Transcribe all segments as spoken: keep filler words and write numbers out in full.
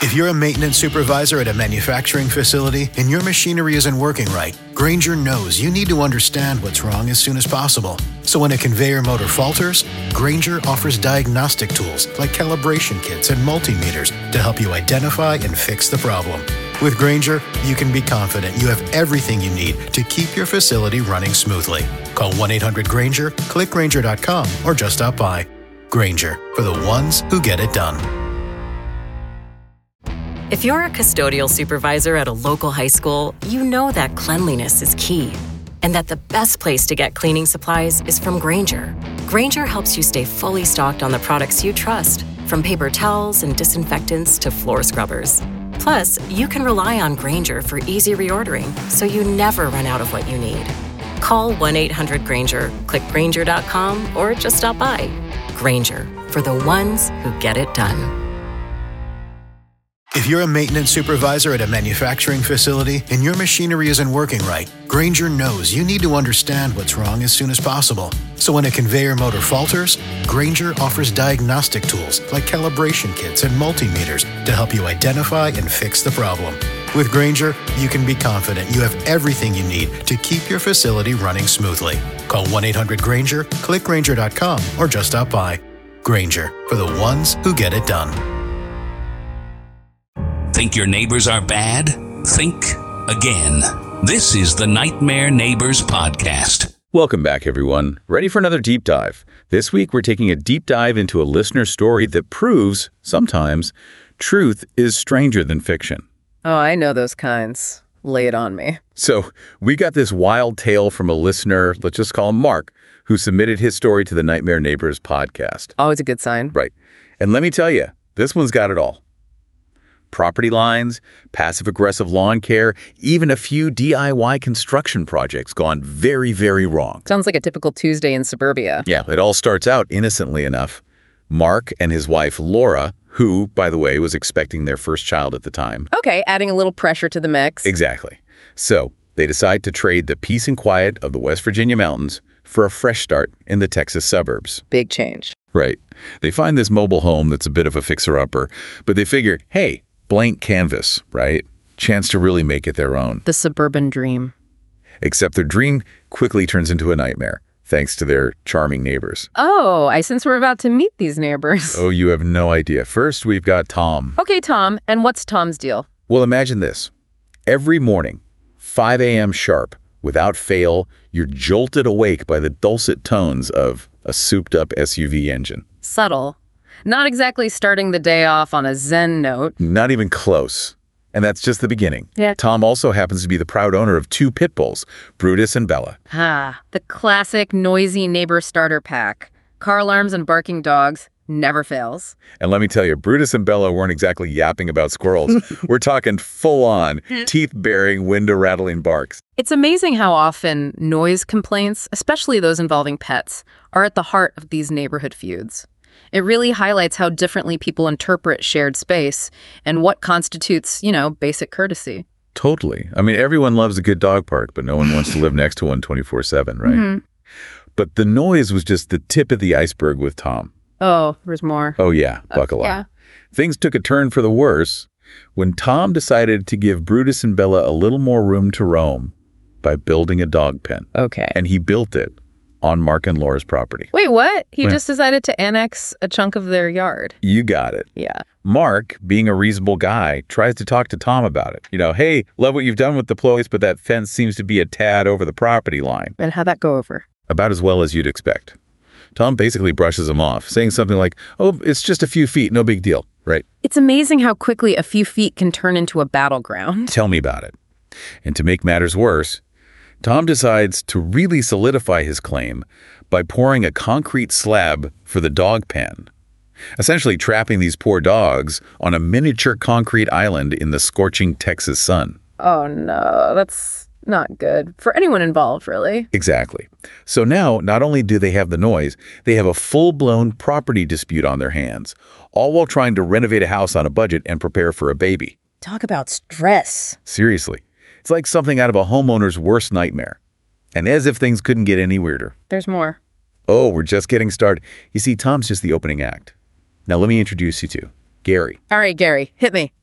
If you're a maintenance supervisor at a manufacturing facility and your machinery isn't working right, Grainger knows you need to understand what's wrong as soon as possible. So when a conveyor motor falters, Grainger offers diagnostic tools like calibration kits and multimeters to help you identify and fix the problem. With Grainger, you can be confident you have everything you need to keep your facility running smoothly. Call one eight hundred Grainger, click Grainger dot com, or just stop by. Grainger, for the ones who get it done. If you're a custodial supervisor at a local high school, you know that cleanliness is key, and that the best place to get cleaning supplies is from Grainger. Grainger helps you stay fully stocked on the products you trust, from paper towels and disinfectants to floor scrubbers. Plus, you can rely on Grainger for easy reordering, so you never run out of what you need. Call one eight hundred Grainger, click Grainger dot com, or just stop by. Grainger, for the ones who get it done. If you're a maintenance supervisor at a manufacturing facility and your machinery isn't working right, Grainger knows you need to understand what's wrong as soon as possible. So when a conveyor motor falters, Grainger offers diagnostic tools like calibration kits and multimeters to help you identify and fix the problem. With Grainger, you can be confident you have everything you need to keep your facility running smoothly. Call one eight hundred Grainger, click Grainger dot com, or just stop by. Grainger, for the ones who get it done. Think your neighbors are bad? Think again. This is the Nightmare Neighbors Podcast. Welcome back, everyone. Ready for another deep dive? This week, we're taking a deep dive into a listener story that proves, sometimes, truth is stranger than fiction. Oh, I know those kinds. Lay it on me. So, we got this wild tale from a listener, let's just call him Mark, who submitted his story to the Nightmare Neighbors Podcast. Always a good sign. Right. And let me tell you, this one's got it all. Property lines, passive-aggressive lawn care, even a few D I Y construction projects gone very, very wrong. Sounds like a typical Tuesday in suburbia. Yeah, it all starts out innocently enough. Mark and his wife, Laura, who, by the way, was expecting their first child at the time. Okay, adding a little pressure to the mix. Exactly. So they decide to trade the peace and quiet of the West Virginia mountains for a fresh start in the Texas suburbs. Big change. Right. They find this mobile home that's a bit of a fixer-upper, but they figure, hey, blank canvas, right? Chance to really make it their own. The suburban dream. Except their dream quickly turns into a nightmare, thanks to their charming neighbors. Oh, I sense we're about to meet these neighbors. Oh, you have no idea. First, we've got Tom. Okay, Tom. And what's Tom's deal? Well, imagine this. Every morning, five a.m. sharp, without fail, you're jolted awake by the dulcet tones of a souped-up S U V engine. Subtle. Not exactly starting the day off on a zen note. Not even close. And that's just the beginning. Yeah. Tom also happens to be the proud owner of two pit bulls, Brutus and Bella. Ah, the classic noisy neighbor starter pack. Car alarms and barking dogs. Never fails. And let me tell you, Brutus and Bella weren't exactly yapping about squirrels. We're talking full-on, teeth-baring, window-rattling barks. It's amazing how often noise complaints, especially those involving pets, are at the heart of these neighborhood feuds. It really highlights how differently people interpret shared space and what constitutes, you know, basic courtesy. Totally. I mean, everyone loves a good dog park, but no one wants to live next to one twenty-four seven, right? Mm-hmm. But the noise was just the tip of the iceberg with Tom. Oh, there's more. Oh, yeah. Buckle uh, up. Yeah. Things took a turn for the worse when Tom decided to give Brutus and Bella a little more room to roam by building a dog pen. Okay. And he built it on Mark and Laura's property. Wait, what? He Yeah. just decided to annex a chunk of their yard. You got it. Yeah. Mark, being a reasonable guy, tries to talk to Tom about it. You know, hey, love what you've done with the place, but that fence seems to be a tad over the property line. And how'd that go over? About as well as you'd expect. Tom basically brushes him off, saying something like, oh, it's just a few feet, no big deal, right? It's amazing how quickly a few feet can turn into a battleground. Tell me about it. And to make matters worse, Tom decides to really solidify his claim by pouring a concrete slab for the dog pen, essentially trapping these poor dogs on a miniature concrete island in the scorching Texas sun. Oh, no, that's not good for anyone involved, really. Exactly. So now, not only do they have the noise, they have a full-blown property dispute on their hands, all while trying to renovate a house on a budget and prepare for a baby. Talk about stress. Seriously. It's like something out of a homeowner's worst nightmare. And as if things couldn't get any weirder. There's more. Oh, we're just getting started. You see, Tom's just the opening act. Now let me introduce you to Gary. All right, Gary, hit me.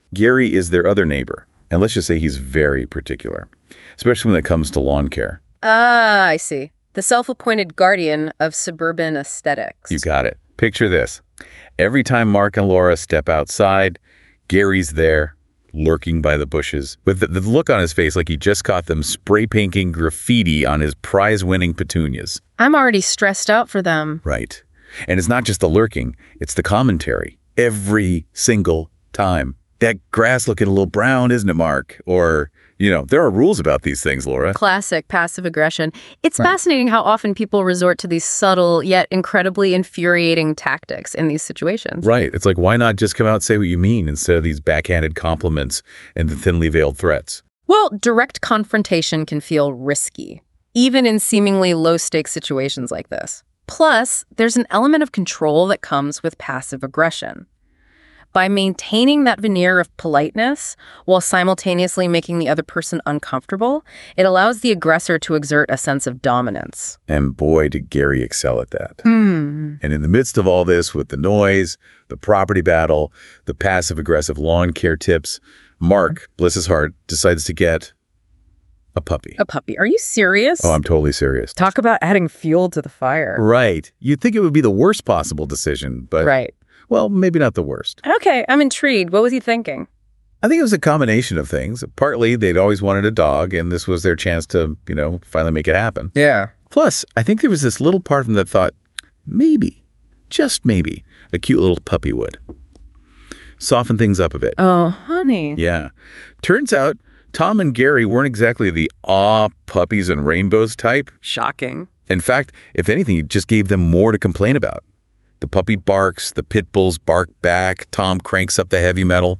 Gary is their other neighbor, and let's just say he's very particular, especially when it comes to lawn care. Ah, I see. The self-appointed guardian of suburban aesthetics. You got it. Picture this. Every time Mark and Laura step outside, Gary's there, lurking by the bushes, with the, the look on his face like he just caught them spray painting graffiti on his prize-winning petunias. I'm already stressed out for them. Right. And it's not just the lurking, it's the commentary. Every single time. That grass looking a little brown, isn't it, Mark? Or, you know, there are rules about these things, Laura. Classic passive aggression. It's Right. fascinating how often people resort to these subtle yet incredibly infuriating tactics in these situations. Right. It's like, why not just come out and say what you mean instead of these backhanded compliments and the thinly veiled threats? Well, direct confrontation can feel risky, even in seemingly low-stakes situations like this. Plus, there's an element of control that comes with passive aggression. By maintaining that veneer of politeness while simultaneously making the other person uncomfortable, it allows the aggressor to exert a sense of dominance. And boy, did Gary excel at that. Hmm. And in the midst of all this, with the noise, the property battle, the passive-aggressive lawn care tips, Mark, bless his heart, decides to get a puppy. A puppy. Are you serious? Oh, I'm totally serious. Talk about adding fuel to the fire. Right. You'd think it would be the worst possible decision, but, Right. well, maybe not the worst. Okay, I'm intrigued. What was he thinking? I think it was a combination of things. Partly, they'd always wanted a dog, and this was their chance to, you know, finally make it happen. Yeah. Plus, I think there was this little part of them that thought, maybe, just maybe, a cute little puppy would soften things up a bit. Oh, honey. Yeah. Turns out, Tom and Gary weren't exactly the aw, puppies and rainbows type. Shocking. In fact, if anything, it just gave them more to complain about. The puppy barks, the pit bulls bark back, Tom cranks up the heavy metal.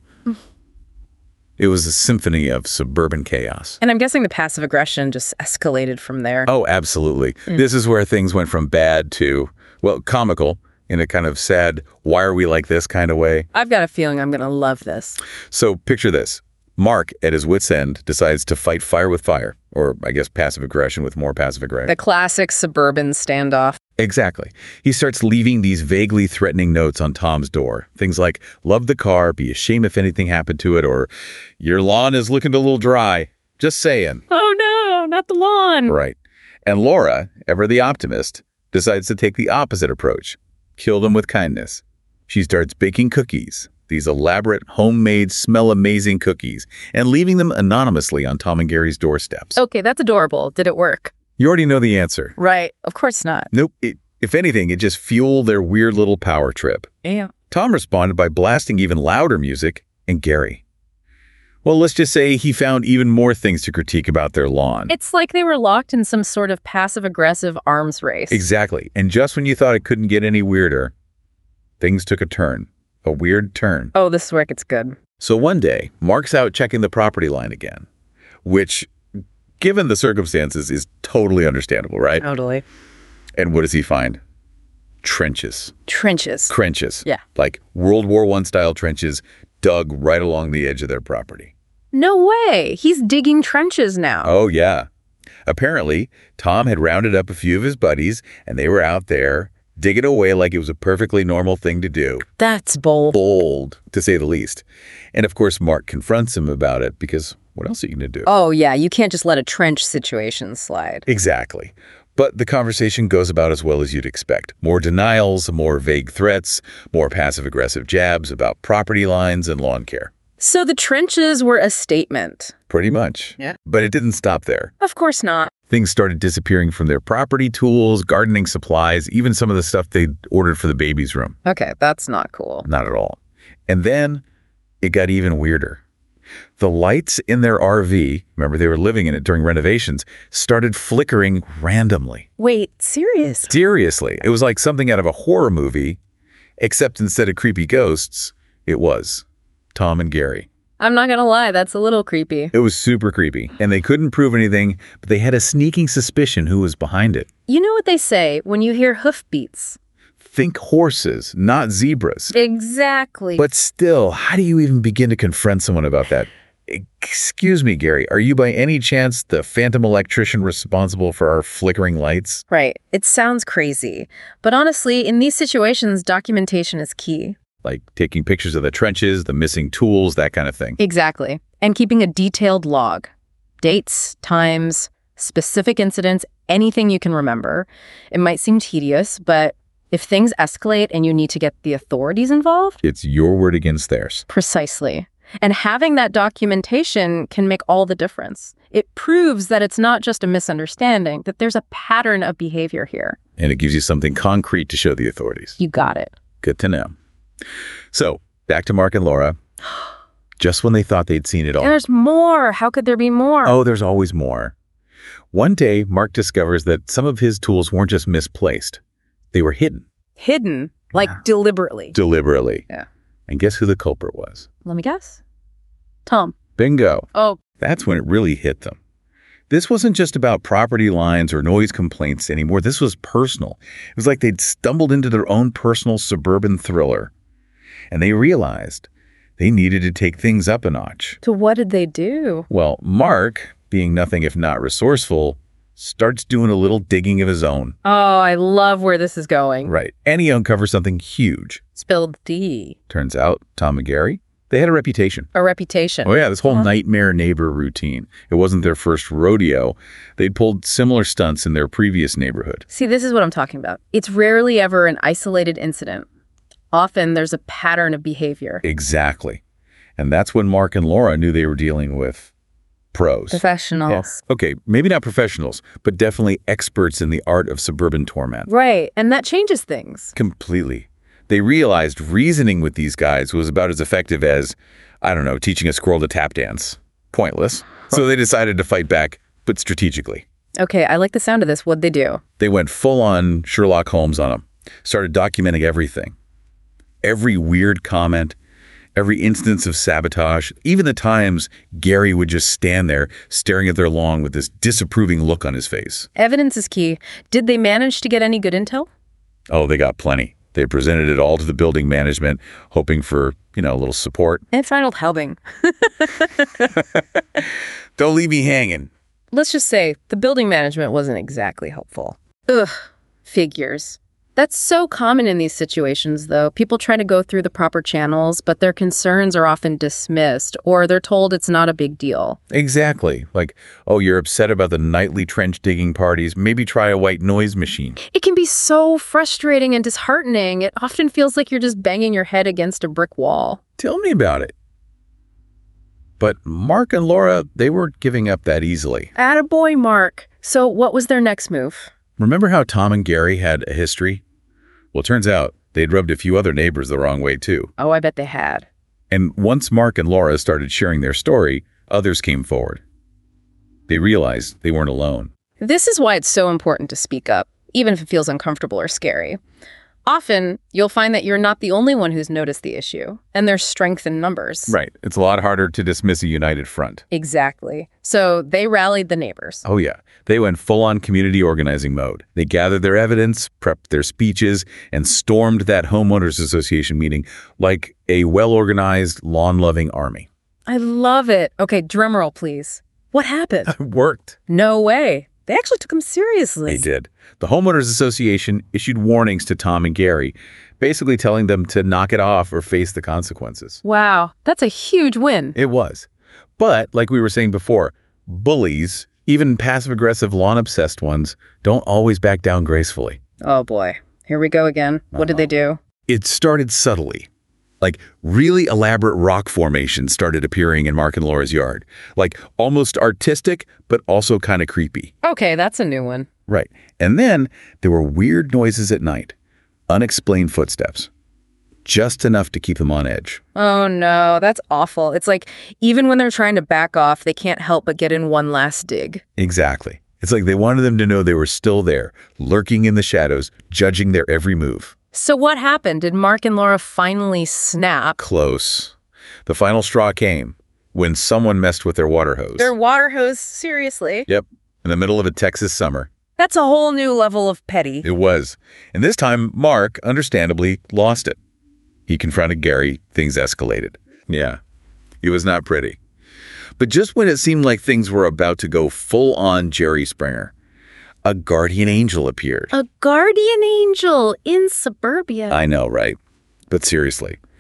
It was a symphony of suburban chaos. And I'm guessing the passive aggression just escalated from there. Oh, absolutely. This is where things went from bad to, well, comical in a kind of sad, why are we like this kind of way. I've got a feeling I'm going to love this. So picture this. Mark, at his wit's end, decides to fight fire with fire, or I guess passive aggression with more passive aggression. The classic suburban standoff. Exactly. He starts leaving these vaguely threatening notes on Tom's door. Things like, love the car, be ashamed if anything happened to it, or your lawn is looking a little dry. Just saying. Oh no, not the lawn. Right. And Laura, ever the optimist, decides to take the opposite approach. Kill them with kindness. She starts baking cookies, these elaborate, homemade, smell-amazing cookies, and leaving them anonymously on Tom and Gary's doorsteps. Okay, that's adorable. Did it work? You already know the answer. Right. Of course not. Nope. It, if anything, it just fueled their weird little power trip. Yeah. Tom responded by blasting even louder music, and Gary, well, let's just say he found even more things to critique about their lawn. It's like they were locked in some sort of passive-aggressive arms race. Exactly. And just when you thought it couldn't get any weirder, things took a turn. A weird turn. Oh, this is where it gets good. So one day, Mark's out checking the property line again, which, given the circumstances, is totally understandable, right? Totally. And what does he find? Trenches. Trenches. Trenches. Yeah. Like World War One style trenches dug right along the edge of their property. No way. He's digging trenches now. Oh, yeah. Apparently, Tom had rounded up a few of his buddies, and they were out there digging away like it was a perfectly normal thing to do. That's bold. Bold, to say the least. And of course, Mark confronts him about it because what else are you going to do? Oh, yeah. You can't just let a trench situation slide. Exactly. But the conversation goes about as well as you'd expect. More denials, more vague threats, more passive-aggressive jabs about property lines and lawn care. So the trenches were a statement. Pretty much. Yeah. But it didn't stop there. Of course not. Things started disappearing from their property tools, gardening supplies, even some of the stuff they'd ordered for the baby's room. Okay, that's not cool. Not at all. And then it got even weirder. The lights in their R V, remember they were living in it during renovations, started flickering randomly. Wait, serious? Seriously. It was like something out of a horror movie, except instead of creepy ghosts, it was Tom and Gary. I'm not gonna lie, that's a little creepy. It was super creepy, and they couldn't prove anything, but they had a sneaking suspicion who was behind it. You know what they say when you hear hoofbeats? Think horses, not zebras. Exactly. But still, how do you even begin to confront someone about that? Excuse me, Gary, are you by any chance the phantom electrician responsible for our flickering lights? Right. It sounds crazy. But honestly, in these situations, documentation is key. like taking pictures of the trenches, the missing tools, that kind of thing. Exactly. And keeping a detailed log. Dates, times, specific incidents, anything you can remember. It might seem tedious, but if things escalate and you need to get the authorities involved... It's your word against theirs. Precisely. And having that documentation can make all the difference. It proves that it's not just a misunderstanding, that there's a pattern of behavior here. And it gives you something concrete to show the authorities. You got it. Good to know. So, back to Mark and Laura. Just when they thought they'd seen it all. And there's more. How could there be more? Oh, there's always more. One day, Mark discovers that some of his tools weren't just misplaced. They were hidden. Hidden? Like Yeah. deliberately? Deliberately. Yeah. And guess who the culprit was? Let me guess. Tom. Bingo. Oh, That's when it really hit them. This wasn't just about property lines or noise complaints anymore. This was personal. It was like they'd stumbled into their own personal suburban thriller. And they realized they needed to take things up a notch. so what did they do? Well, Mark, being nothing if not resourceful, starts doing a little digging of his own. Oh, I love where this is going. Right. And he uncovers something huge. Spilled D. Turns out, Tom and Gary, they had a reputation. A reputation. Oh, yeah, this whole Uh-huh. nightmare neighbor routine. It wasn't their first rodeo. They'd pulled similar stunts in their previous neighborhood. See, this is what I'm talking about. It's rarely ever an isolated incident. Often there's a pattern of behavior. Exactly. And that's when Mark and Laura knew they were dealing with pros. Professionals. Okay, maybe not professionals, but definitely experts in the art of suburban torment. Right. And that changes things. Completely. They realized reasoning with these guys was about as effective as, I don't know, teaching a squirrel to tap dance. Pointless. So they decided to fight back, but strategically. Okay, I like the sound of this. What'd they do? They went full-on Sherlock Holmes on them, started documenting everything. Every weird comment, every instance of sabotage, even the times Gary would just stand there staring at their lawn with this disapproving look on his face. Evidence is key. Did they manage to get any good intel? Oh, they got plenty. They presented it all to the building management, hoping for, you know, a little support. And final helping. Don't leave me hanging. Let's just say the building management wasn't exactly helpful. Ugh, figures. That's so common in these situations, though. People try to go through the proper channels, but their concerns are often dismissed, or they're told it's not a big deal. Exactly. Like, oh, you're upset about the nightly trench digging parties. Maybe try a white noise machine. It can be so frustrating and disheartening. It often feels like you're just banging your head against a brick wall. Tell me about it. But Mark and Laura, they weren't giving up that easily. Attaboy, Mark. So what was their next move? Remember how Tom and Gary had a history? Well, it turns out they'd rubbed a few other neighbors the wrong way, too. Oh, I bet they had. And once Mark and Laura started sharing their story, others came forward. They realized they weren't alone. This is why it's so important to speak up, even if it feels uncomfortable or scary. Often, you'll find that you're not the only one who's noticed the issue, and there's strength in numbers. Right. It's a lot harder to dismiss a united front. Exactly. So they rallied the neighbors. Oh, yeah. They went full-on community organizing mode. They gathered their evidence, prepped their speeches, and stormed that homeowners association meeting like a well-organized, lawn-loving army. I love it. Okay, drumroll, please. What happened? It worked. No way. They actually took him seriously. They did. The homeowners association issued warnings to Tom and Gary, basically telling them to knock it off or face the consequences. Wow, that's a huge win. It was. But, like we were saying before, bullies, even passive-aggressive lawn-obsessed ones, don't always back down gracefully. Oh boy, here we go again. What did they do? It started subtly. Like, really elaborate rock formations started appearing in Mark and Laura's yard. Like, almost artistic, but also kind of creepy. Okay, that's a new one. Right. And then there were weird noises at night. Unexplained footsteps. Just enough to keep them on edge. Oh no, that's awful. It's like even when they're trying to back off, they can't help but get in one last dig. Exactly. It's like they wanted them to know they were still there, lurking in the shadows, judging their every move. So what happened? Did Mark and Laura finally snap? Close. The final straw came when someone messed with their water hose. Their water hose? Seriously? Yep. In the middle of a Texas summer. That's a whole new level of petty. It was. And this time, Mark, understandably, lost it. He confronted Gary. Things escalated. Yeah. It was not pretty. But just when it seemed like things were about to go full-on Jerry Springer, a guardian angel appeared. A guardian angel in suburbia. I know, right? But seriously,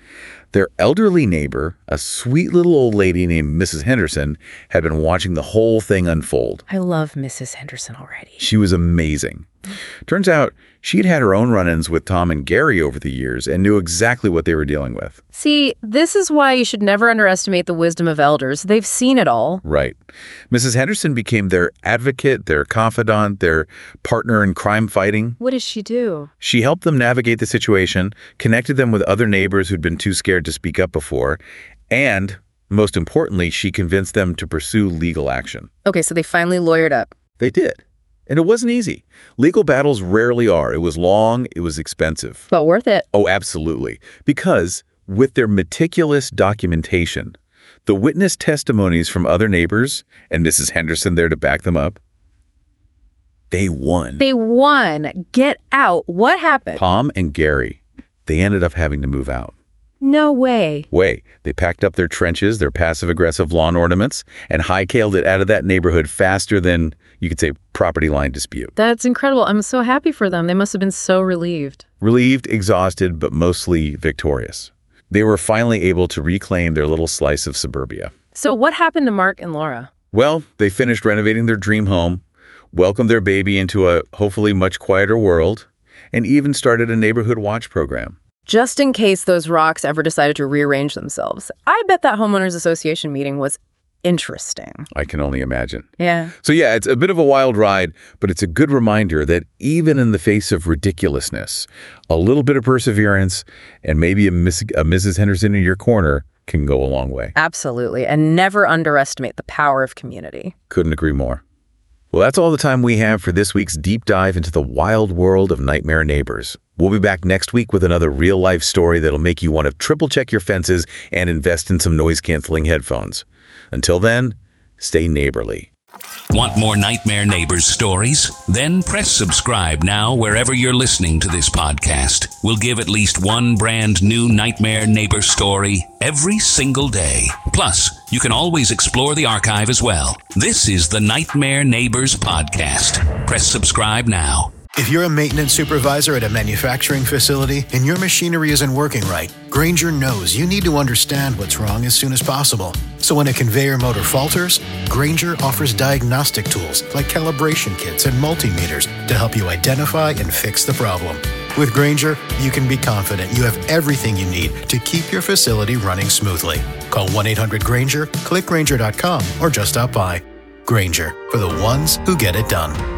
Their elderly neighbor, a sweet little old lady named Missus Henderson, had been watching the whole thing unfold. I love Missus Henderson already. She was amazing. Turns out she'd had her own run-ins with Tom and Gary over the years and knew exactly what they were dealing with. See, this is why you should never underestimate the wisdom of elders. They've seen it all. Right. Missus Henderson became their advocate, their confidant, their partner in crime fighting. What does she do? She helped them navigate the situation, connected them with other neighbors who'd been too scared to speak up before, and, most importantly, she convinced them to pursue legal action. Okay, so they finally lawyered up. They did. And it wasn't easy. Legal battles rarely are. It was long, it was expensive. But worth it. Oh, absolutely. Because with their meticulous documentation, the witness testimonies from other neighbors, and Missus Henderson there to back them up, they won. They won. Get out. What happened? Tom and Gary, they ended up having to move out. No way. Way. They packed up their trenches, their passive-aggressive lawn ornaments, and hightailed it out of that neighborhood faster than, you could say, property line dispute. That's incredible. I'm so happy for them. They must have been so relieved. Relieved, exhausted, but mostly victorious. They were finally able to reclaim their little slice of suburbia. So what happened to Mark and Laura? Well, they finished renovating their dream home, welcomed their baby into a hopefully much quieter world, and even started a neighborhood watch program. Just in case those rocks ever decided to rearrange themselves. I bet that homeowners association meeting was interesting. I can only imagine. Yeah. So yeah, it's a bit of a wild ride, but it's a good reminder that even in the face of ridiculousness, a little bit of perseverance and maybe a, Miss, a Missus Henderson in your corner can go a long way. Absolutely. And never underestimate the power of community. Couldn't agree more. Well, that's all the time we have for this week's deep dive into the wild world of Nightmare Neighbors. We'll be back next week with another real-life story that'll make you want to triple-check your fences and invest in some noise-canceling headphones. Until then, stay neighborly. Want more Nightmare Neighbors stories? Then press subscribe now wherever you're listening to this podcast. We'll give at least one brand new Nightmare Neighbor story every single day. Plus, you can always explore the archive as well. This is the Nightmare Neighbors Podcast. Press subscribe now. If you're a maintenance supervisor at a manufacturing facility and your machinery isn't working right, Grainger knows you need to understand what's wrong as soon as possible. So when a conveyor motor falters, Grainger offers diagnostic tools like calibration kits and multimeters to help you identify and fix the problem. With Grainger, you can be confident you have everything you need to keep your facility running smoothly. Call one eight hundred Grainger, click Grainger dot com, or just stop by. Grainger, for the ones who get it done.